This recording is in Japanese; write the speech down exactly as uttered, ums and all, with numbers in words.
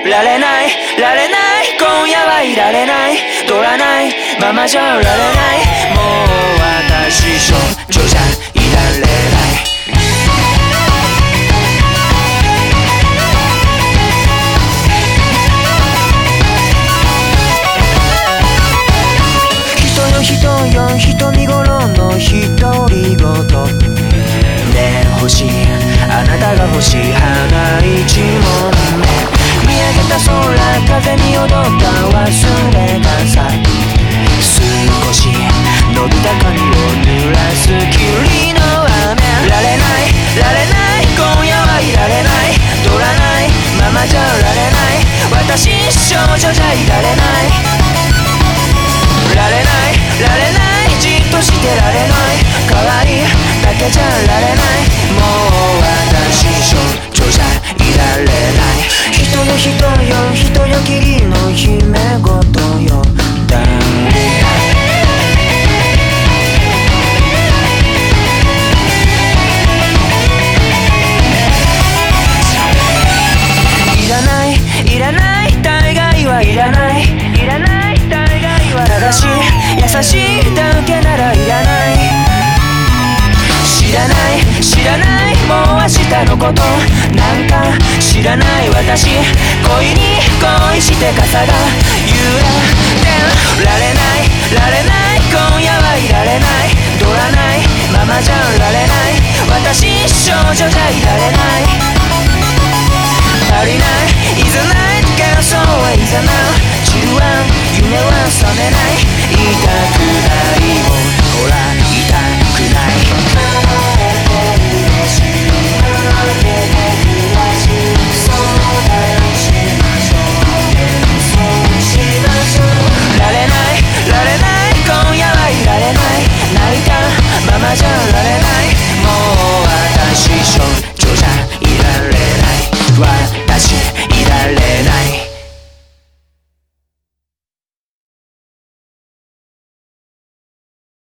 られないられない今夜はいられない取らないままじゃられないもう私少女じゃいられない人よ瞳頃の独り言ねえ欲しいあなたが欲しい花一問目見上げた空風に踊った忘れたさ少し伸びた髪を濡らす霧の雨られないられない今夜はいられない取らないままじゃられない私少女じゃいられないられないられないじっとしてられない代わりだけじゃられないもう私少女じゃいられない人よ人よ人よ霧の姫事よダメいらないいらない大概はいらないいらないただし優しいだけならいらない知らない知らないもう明日のことなんか知らない私恋に恋して傘が揺れてられないられない今夜はいられない取らないままじゃられない私少女じゃいられない足りないいざない幻想はいざなう散るわ夢は覚めない